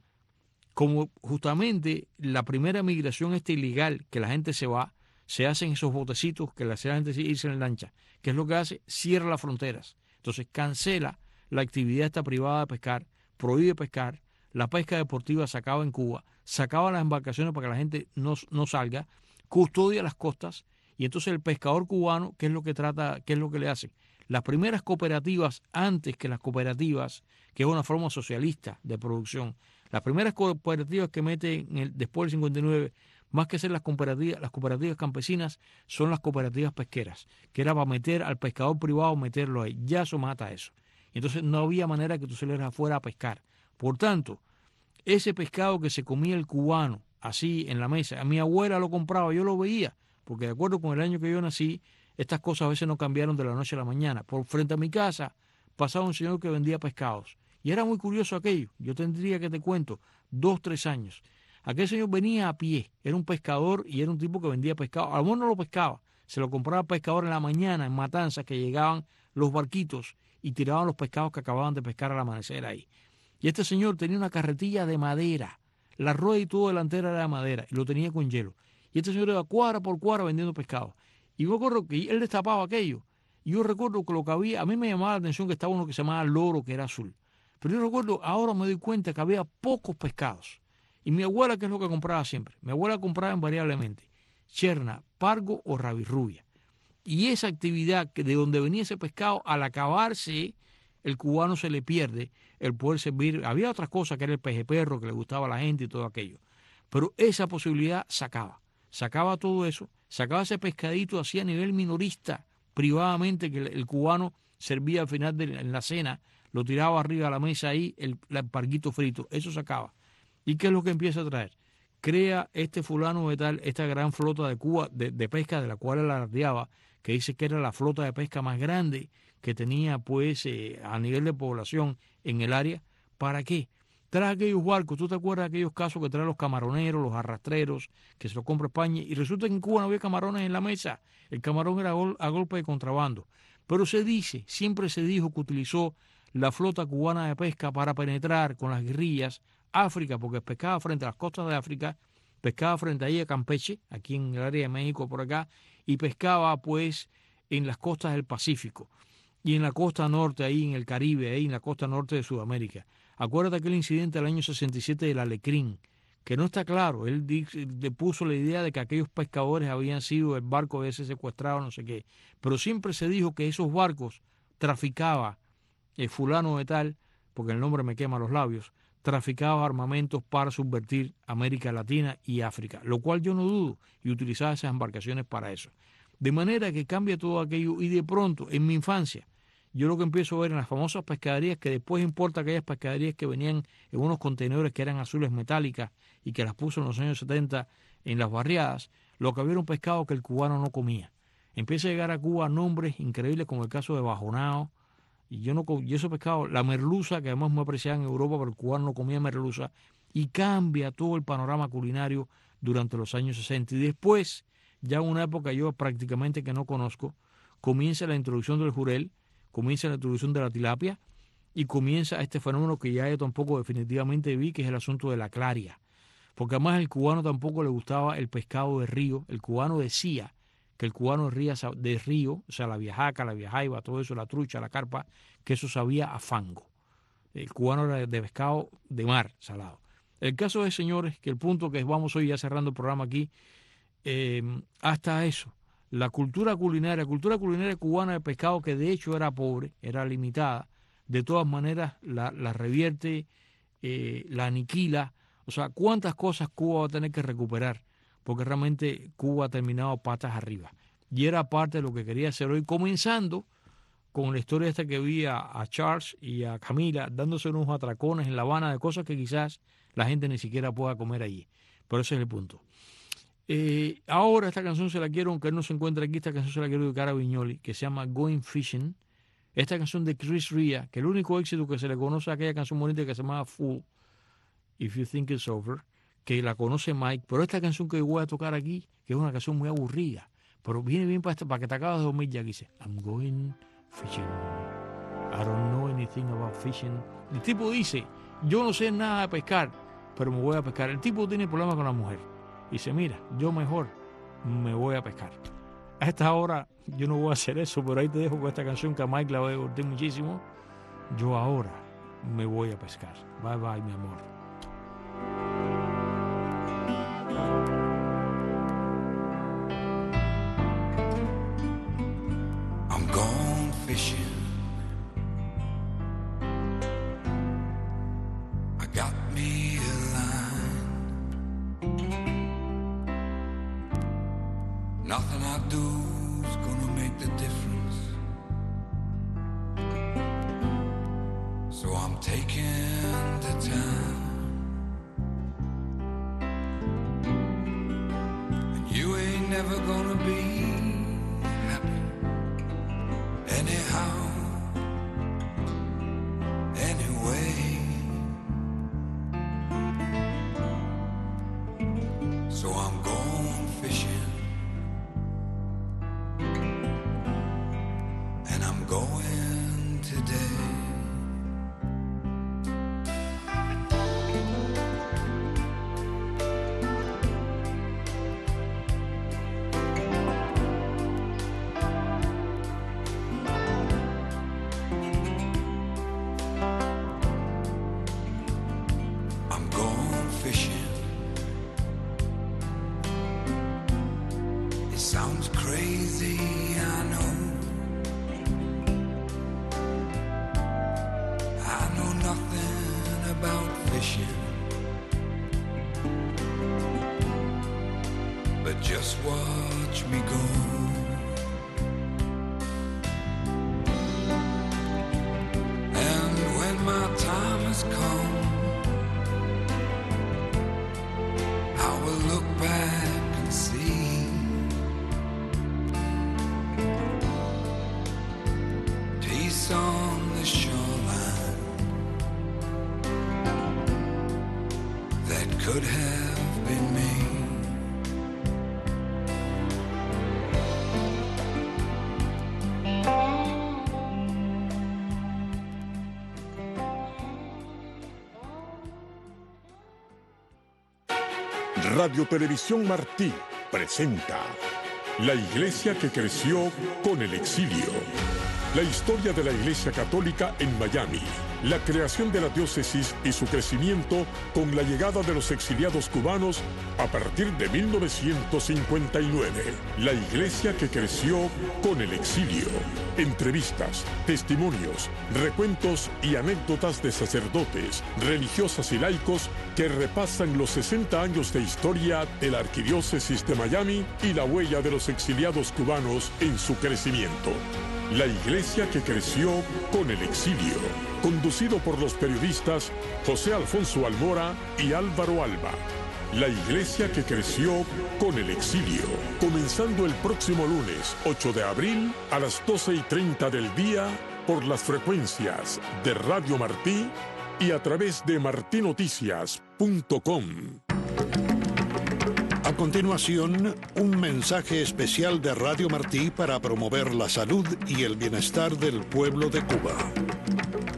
Como justamente la primera migración ilegal, que la gente se va, se hacen esos botecitos que la gente irse en lancha. ¿Qué es lo que hace? Cierra las fronteras. Entonces cancela la actividad esta privada de pescar, prohíbe pescar. La pesca deportiva se acaba en Cuba, se acaban las embarcaciones para que la gente no salga, custodia las costas, y entonces el pescador cubano, ¿qué es lo que trata, qué es lo que le hace? Las primeras cooperativas, antes que las cooperativas, que es una forma socialista de producción, las primeras cooperativas que meten después del 59, más que ser las cooperativas campesinas, son las cooperativas pesqueras, que era para meter al pescador privado, meterlo ahí. Ya eso mata eso. Entonces no había manera que tú salieras afuera a pescar. Por tanto, ese pescado que se comía el cubano, así en la mesa, a mi abuela lo compraba, yo lo veía, porque de acuerdo con el año que yo nací, estas cosas a veces no cambiaron de la noche a la mañana. Por frente a mi casa pasaba un señor que vendía pescados. Y era muy curioso aquello. Yo tendría que te cuento, 2, 3 años. Aquel señor venía a pie, era un pescador y era un tipo que vendía pescado. A lo mejor no lo pescaba, se lo compraba al pescador en la mañana, en Matanzas, que llegaban los barquitos y tiraban los pescados que acababan de pescar al amanecer ahí. Y este señor tenía una carretilla de madera, la rueda y todo delantera era de madera, y lo tenía con hielo. Y este señor iba cuadra por cuadra vendiendo pescado. Y yo recuerdo que él destapaba aquello. Y yo recuerdo que lo que había, a mí me llamaba la atención que estaba uno que se llamaba loro, que era azul. Pero yo recuerdo, ahora me doy cuenta que había pocos pescados. Y mi abuela, ¿qué es lo que compraba siempre? Mi abuela compraba invariablemente cherna, pargo o rabirrubia. Y esa actividad de donde venía ese pescado, al acabarse, el cubano se le pierde el poder servir. Había otras cosas, que era el pejeperro, que le gustaba a la gente y todo aquello. Pero esa posibilidad sacaba todo eso, sacaba ese pescadito así a nivel minorista, privadamente, que el cubano servía al final en la cena, lo tiraba arriba a la mesa ahí, el parguito frito, eso sacaba. ¿Y qué es lo que empieza a traer? Crea este fulano de tal, esta gran flota de Cuba, de pesca, de la cual él alardeaba, que dice que era la flota de pesca más grande que tenía pues a nivel de población en el área. ¿Para qué? Trae aquellos barcos. ¿Tú te acuerdas de aquellos casos que traen los camaroneros, los arrastreros, que se los compra España? Y resulta que en Cuba no había camarones en la mesa. El camarón era a golpe de contrabando. Pero siempre se dijo que utilizó la flota cubana de pesca para penetrar con las guerrillas África, porque pescaba frente a las costas de África, pescaba frente ahí a Campeche, aquí en el área de México por acá, y pescaba pues en las costas del Pacífico y en la costa norte, ahí en el Caribe, ahí en la costa norte de Sudamérica. Acuérdate aquel incidente del año 67 del Alecrín, que no está claro. Él le puso la idea de que aquellos pescadores habían sido el barco de ese secuestrado, no sé qué. Pero siempre se dijo que esos barcos traficaba fulano de tal, porque el nombre me quema los labios, traficaba armamentos para subvertir América Latina y África, lo cual yo no dudo, y utilizaba esas embarcaciones para eso. De manera que cambia todo aquello y de pronto, en mi infancia, yo lo que empiezo a ver en las famosas pescaderías, que después importa aquellas pescaderías que venían en unos contenedores que eran azules metálicas y que las puso en los años 70 en las barriadas, lo que había era un pescado que el cubano no comía. Empieza a llegar a Cuba nombres increíbles como el caso de bajonao, y ese pescado, la merluza, que además muy apreciada en Europa, pero el cubano no comía merluza, y cambia todo el panorama culinario durante los años 60. Y después, ya en una época yo prácticamente que no conozco, comienza la introducción del jurel, comienza la introducción de la tilapia, y comienza este fenómeno que ya yo tampoco definitivamente vi, que es el asunto de la claria. Porque además al cubano tampoco le gustaba el pescado de río. El cubano decía que el cubano de río, o sea, la viajaca, la viajaiba, todo eso, la trucha, la carpa, que eso sabía a fango. El cubano era de pescado de mar, salado. El caso es, señores, que el punto que vamos hoy ya cerrando el programa aquí, hasta eso, la cultura culinaria cubana de pescado, que de hecho era pobre, era limitada, de todas maneras la revierte, la aniquila. O sea, ¿cuántas cosas Cuba va a tener que recuperar? Porque realmente Cuba ha terminado patas arriba. Y era parte de lo que quería hacer hoy, comenzando con la historia esta que vi a Charles y a Camila dándose unos atracones en La Habana de cosas que quizás la gente ni siquiera pueda comer allí. Pero ese es el punto. Ahora esta canción se la quiero, aunque él no se encuentra aquí, esta canción se la quiero dedicar a Viñoli, que se llama Going Fishing. Esta canción de Chris Rea, que el único éxito que se le conoce a aquella canción bonita que se llama Fool, If You Think It's Over, que la conoce Mike, pero esta canción que voy a tocar aquí, que es una canción muy aburrida, pero viene bien para que te acabas de dormir ya, que dice, I'm going fishing, I don't know anything about fishing. El tipo dice, yo no sé nada de pescar, pero me voy a pescar. El tipo tiene problemas con la mujer. Dice, mira, yo mejor me voy a pescar. A esta hora yo no voy a hacer eso, pero ahí te dejo con esta canción que a Mike la voy a divertir muchísimo. Yo ahora me voy a pescar. Bye bye, mi amor.
I'm gone fishing. I got me a line. Nothing I do's gonna make the difference. So I'm taking the time. You ain't never gonna be happy anyhow, anyway. So I'm going fishing, and I'm going today. Sounds crazy, I know. I know nothing about fishing, but just watch me go. And when my time has come, I will look back and see on the shoreline that could have been me.
Radio Televisión Martí presenta La Iglesia que creció con el exilio. La historia de la Iglesia Católica en Miami, la creación de la diócesis y su crecimiento con la llegada de los exiliados cubanos a partir de 1959. La Iglesia que creció con el exilio. Entrevistas, testimonios, recuentos y anécdotas de sacerdotes, religiosas y laicos que repasan los 60 años de historia de la Arquidiócesis de Miami y la huella de los exiliados cubanos en su crecimiento. La Iglesia que creció con el exilio, conducido por los periodistas José Alfonso Almora y Álvaro Alba. La Iglesia que creció con el exilio, comenzando el próximo lunes 8 de abril a las 12:30 del día por las frecuencias de Radio Martí y a través de martinoticias.com.
A continuación, un mensaje especial de Radio Martí para promover la salud y el bienestar del pueblo de Cuba.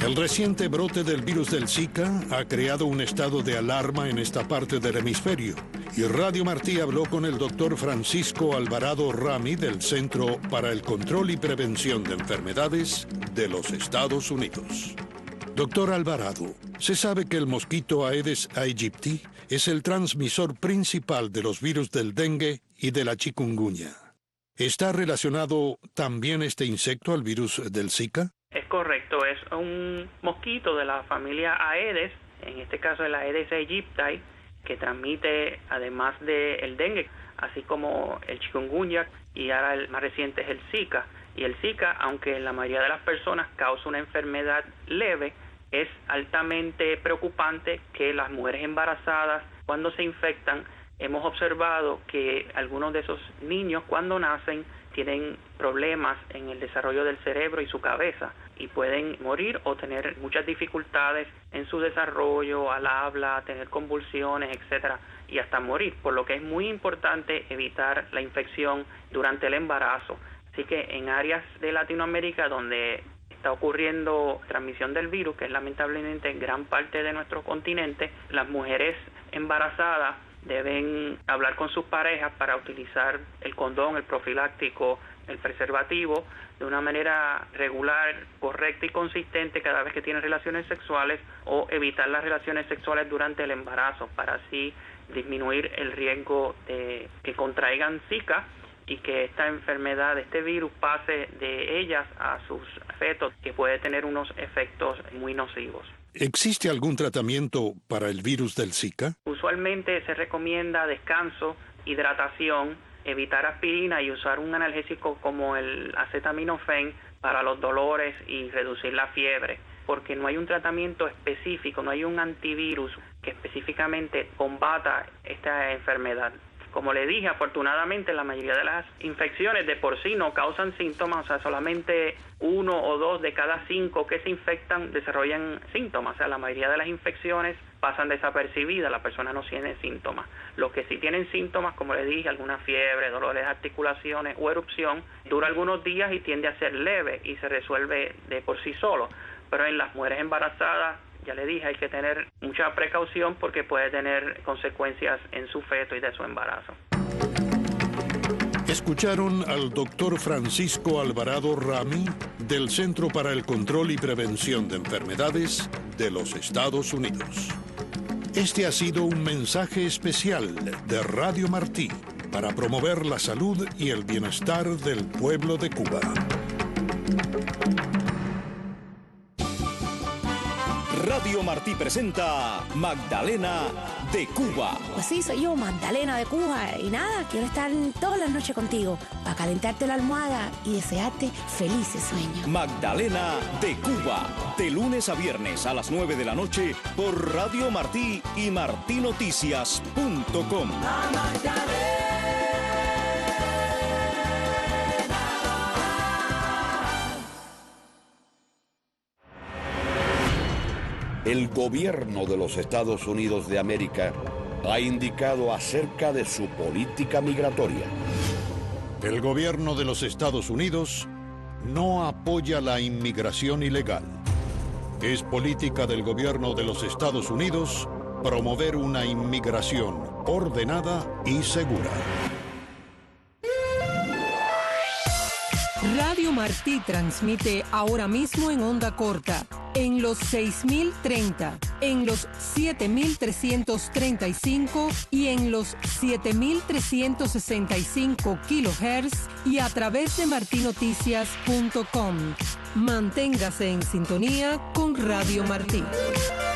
El reciente brote del virus del Zika ha creado un estado de alarma en esta parte del hemisferio. Y Radio Martí habló con el doctor Francisco Alvarado Rami del Centro para el Control y Prevención de Enfermedades de los Estados Unidos. Doctor Alvarado, se sabe que el mosquito Aedes aegypti es el transmisor principal de los virus del dengue y de la chikungunya. ¿Está relacionado también este insecto al virus del Zika?
Es correcto, es un mosquito de la familia Aedes, en este caso el Aedes aegypti, que transmite además del dengue, así como el chikungunya, y ahora el más reciente es el Zika. Y el Zika, aunque en la mayoría de las personas causa una enfermedad leve, es altamente preocupante que las mujeres embarazadas, cuando se infectan, hemos observado que algunos de esos niños cuando nacen tienen problemas en el desarrollo del cerebro y su cabeza y pueden morir o tener muchas dificultades en su desarrollo, al habla, tener convulsiones, etcétera, y hasta morir, por lo que es muy importante evitar la infección durante el embarazo. Así que en áreas de Latinoamérica donde está ocurriendo transmisión del virus, que es lamentablemente en gran parte de nuestro continente, las mujeres embarazadas deben hablar con sus parejas para utilizar el condón, el profiláctico, el preservativo de una manera regular, correcta y consistente cada vez que tienen relaciones sexuales, o evitar las relaciones sexuales durante el embarazo para así disminuir el riesgo de que contraigan Zika y que esta enfermedad, este virus, pase de ellas a sus fetos, que puede tener unos efectos muy nocivos.
¿Existe algún tratamiento para el virus del Zika?
Usualmente se recomienda descanso, hidratación, evitar aspirina y usar un analgésico como el acetaminofén para los dolores y reducir la fiebre, porque no hay un tratamiento específico, no hay un antivirus que específicamente combata esta enfermedad. Como le dije, afortunadamente la mayoría de las infecciones de por sí no causan síntomas, o sea, solamente 1 o 2 de cada 5 que se infectan desarrollan síntomas, o sea, la mayoría de las infecciones pasan desapercibidas, la persona no tiene síntomas. Los que sí tienen síntomas, como le dije, alguna fiebre, dolores de articulaciones o erupción, dura algunos días y tiende a ser leve y se resuelve de por sí solo. Pero en las mujeres embarazadas, ya le dije, hay que tener mucha precaución porque puede tener consecuencias en su feto y de su embarazo.
Escucharon al doctor Francisco Alvarado Rami del Centro para el Control y Prevención de Enfermedades de los Estados Unidos. Este ha sido un mensaje especial de Radio Martí para promover la salud y el bienestar del pueblo de Cuba.
Radio Martí presenta Magdalena de Cuba.
Pues sí, soy yo, Magdalena de Cuba. Y nada, quiero estar todas las noches contigo para calentarte la almohada y desearte felices sueños.
Magdalena de Cuba, de lunes a viernes a las 9 de la noche por Radio Martí y martinoticias.com.
El gobierno de los Estados Unidos de América ha indicado acerca de su política migratoria.
El gobierno de los Estados Unidos no apoya la inmigración ilegal. Es política del gobierno de los Estados Unidos promover una inmigración ordenada y segura.
Radio Martí transmite ahora mismo en onda corta, en los 6030, en los 7335 y en los 7365 kilohertz y a través de martinoticias.com. Manténgase en sintonía con Radio Martí.